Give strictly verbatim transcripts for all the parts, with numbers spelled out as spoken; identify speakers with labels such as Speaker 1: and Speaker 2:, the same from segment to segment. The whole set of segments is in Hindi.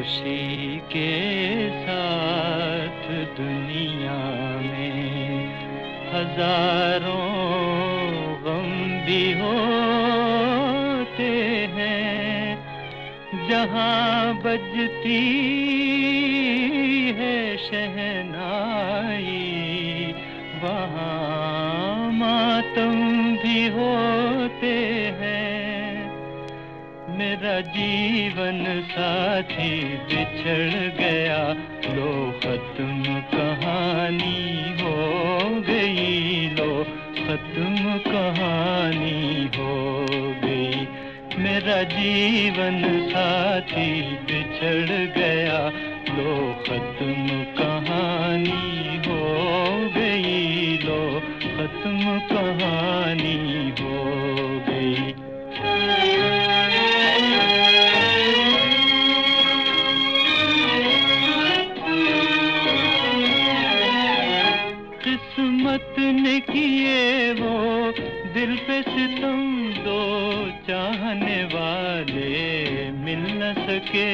Speaker 1: खुशी के साथ दुनिया में हजारों गम भी होते हैं। जहाँ बजती है शहनाई वहाँ मातम भी होते हैं। मेरा जीवन साथी बिछड़ गया, लो खत्म कहानी हो गई, लो खत्म कहानी हो गई। मेरा जीवन साथी बिछड़ गया, लो खत्म कहानी हो गई, लो खत्म कहानी हो गई। किस्मत ने किए वो दिल पे सितम, दो चाहने वाले मिल न सके।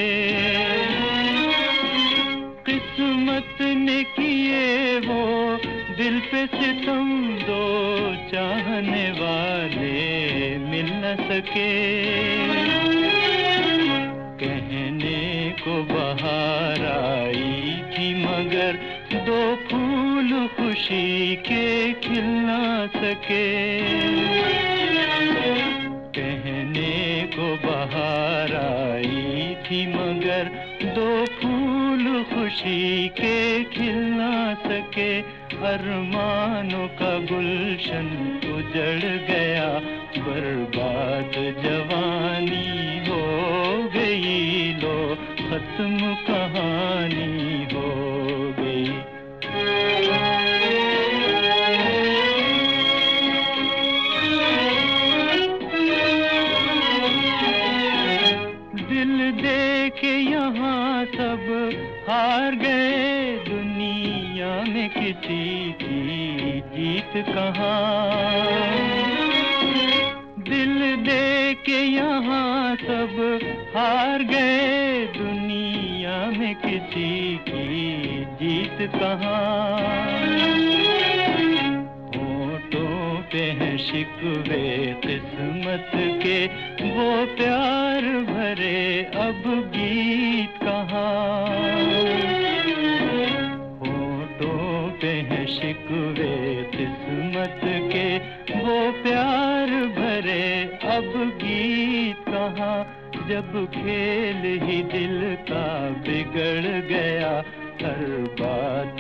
Speaker 1: किस्मत ने किए वो दिल पे सितम, दो चाहने वाले मिल न सके। कहने को बहार आई थी मगर दो फूल खुशी के खिल ना सके। कहने को बहार आई थी मगर दो फूल खुशी के खिल ना सके। अरमानों का गुलशन उजड़ गया, बर्बाद जवानी हो गई, लो खत्म कहानी हो गई। दिल दे के यहाँ सब हार गए, दुनिया में किसी की जीत कहाँ। दिल दे के यहाँ सब हार गए, दुनिया में किसी की जीत कहाँ। होठों पे हैं शिकवे किस्मत के, वो प्यार भरे अब गीत कहाँ। होठों पे हैं शिकवे किस्मत के, वो प्यार भरे अब गीत कहाँ। जब खेल ही दिल का बिगड़ गया, हर बात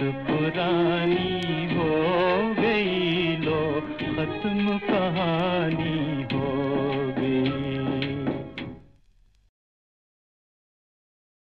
Speaker 1: पुरानी हो गई, लो खत्म कहानी